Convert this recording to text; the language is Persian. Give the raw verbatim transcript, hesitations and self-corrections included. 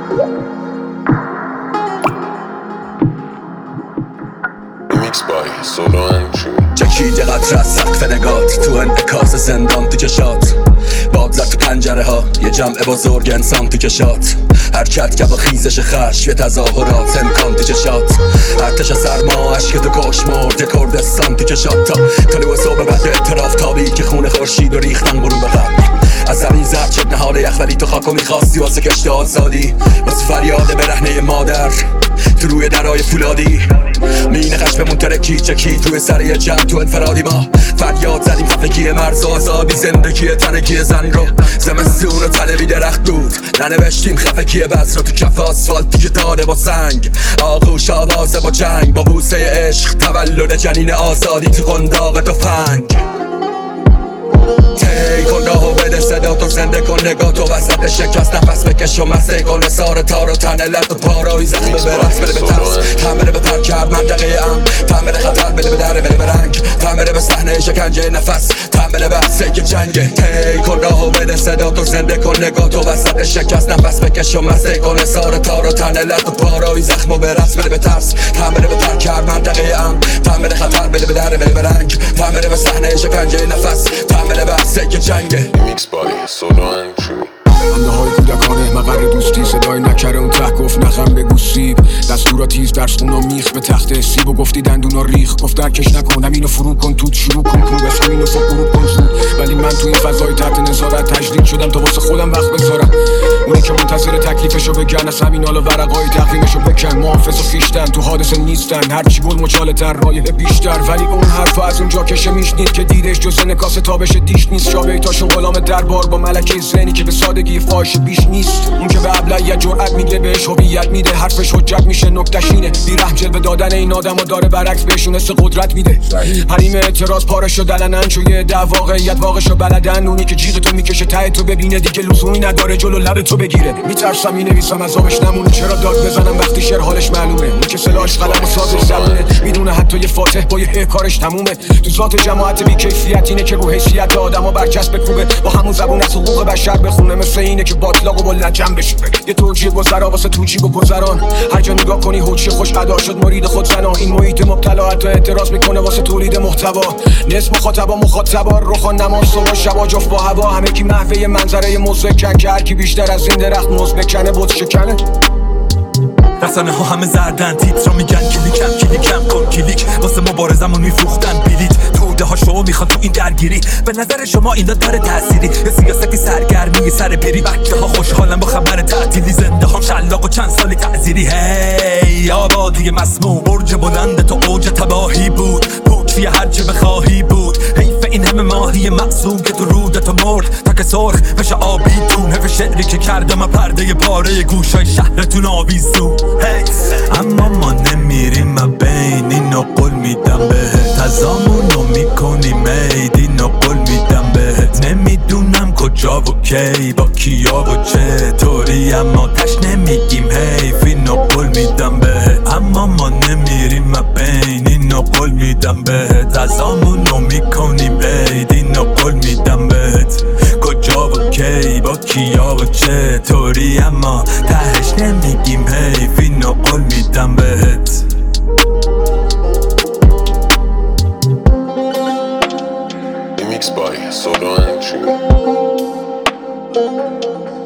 Mixed by Solo and True. چکید قطر از سقف نگات تو انعکاس زندان تو چشات، باد زد تو پنجره ها یه جمع بزرگ انسان تو کشات، حرکت که با خیزش خشم یه تظاهرات امکان تو چشات، ارتش سرما عشق تو کش مرد کردستان تو چشات، تا طلوع صبح بعد اعتراف تابی که خون خورشید و ریختن غروب قبل از زمین زرد شد نهال یخ، ولی تو خاکو میخواستی واسه کشت آزادی، واسه فریاد برهنه مادر تو روی درای فولادی، مین خشممون ترکی چکی توی سر یه جمع تو انفرادی، ما فریاد زدیم خفگی مرز آزادی، زندگی تنگی زن رو زمستون و طلبی درخت بود، ننوشتیم خفگی بس رو تو کف آسفالتی که داده با سنگ، آغوش آوازه با جنگ، با بوسه عشق تولد جنین آزادی تو قنداق تفنگ. تی کن راهو بده صدا تو زنده کن نگاه تو وسط شکست، نفس بکش و مسیح کن سار تار و تنه لط و پاروی زخم برقص بده به ترس، تعمره به پر کرد منطقه ام، تعمره خطر بده به دره بده به رنگ، تعمره به صحنه شکنجه نفس، تعمره به حسه که جنگه. تی کن راهو بده صدا تو زنده کن نگاه تو وسط شکست، نفس بکش و مسیح کن سار تار و تنه لط و پاروی زخم برقص بده به ترس، تعمره به پر کرد منطقه ام، تعمره خطر بده به دره بده به رنگ، تعمره به صحنه شکنجه نفس، تعمره به حسه که جنگه. Mixed by Solo and True. انده های کودکانه مقر دوستی، صدای نکره اون ته گفت نخم بگو سیب، دستورا تیز درس خونا میخ به تخت سیب و گفتی دندونا ریخ، گفتن کش نکنم اینو فرو کن توت شروع کن کن بس اینو فوق غروب کن زود، ولی من تو این فضای تحت نظارت تجدید شدم تا واسه خودم وقت بذارم، اونی که منتظر تکلیفشو بگن از همین حالا ورقای تقویمشو بکن، محافظ و خیشتن تو حادثه نیستن، هرچی گل مچاله تر رایه بیشتر، ولی اون حرفا از اونجا کشه میشنید که دیدش جز انعکاس تابش دیش نیست، شابه تاشون غلام دربار با ملکه زنی که به سادگی فاش بیش نیست، اون که به ابله جرأت میگه بهش هویت میده، حرفش حجت میشه نکتهش اینه، بیرحم جلوه دادن این آدمو داره برعکس بهشون حس قدرت میده، حریم اعتراض پارشو دلنن چوی ده واقعیت واقعشو بلدن، اونی که جیغ تو میکشه ته تو ببینه دیگه لزومی نداره جلو لب تو بگیره، میترسم مینویسم عذابش نمونه، چرا داد بزنم وقتی شعر حالش معلومه، اون که سلاحش قلم و سازش زبونه، میدونه حتی یه فاتح با یه کارش تمومه، تو ذات جماعت بی کیفیت اینه که رو حیثیت آدمو برچسب بکوبه، با همون زبون از حقوق بشر بخونه، مثل اینه که باطلاقو با لجن بشوره، یه توجیه گذرا واسه توچی بگذران، هر جا نگاه کنی هوچی خوش ادا شد مرید خود زنا، این محیط مبتلا حتی اعتراض میکنه واسه تولید محتوا، نصف مخاطبا مخاطبا روخان نماز صبح شبا جفت با هوا، همه کی محوه منظره مزکن که هر کی بیشتر از این درخت موز بکنه بود شکنه، رسانه ها همه زردن تیترا میگن کلیکم کلیکم کن کلیک، واسه مبارزمون میفروختن بلیت، توده ها شما میخوان تو این درگیری، به نظر شما اینا داره تأثیری، یه سیاستی سرگرمی سر پیری، بچه ها خوشحالن با خبر تعطیلی، زنده هم شلاق و چند سالی تعذیری، هی آبادی مسموم برج بلند تو اوج تباهی بود، پوچی هرچه بخواهی بود، حیف این همه ماهی معصوم که تو رودتو مرد تا که سرخ بشه آبی تون، حیف شعری که کردم پرده پاره گوشای شهرتون آویزون، اما ما نمیریم ما بین اینو قول میدم بهت، تزامونو میکنی مید اینو قول میدم بهت، نمیدونم کجا و کی با کیا و چطوری، اما تش نمیگیم حیف اینو قول میدم بهت، اما ما نمیریم ما بین اینو قول میدم بهت، تزامونو میکنی مید اینو قول میدم بهت، کجا و کی با کیا و چطوری، اما تهش نمیگیم حیف اینو قول میدم بهت. Mixed by Solo and True.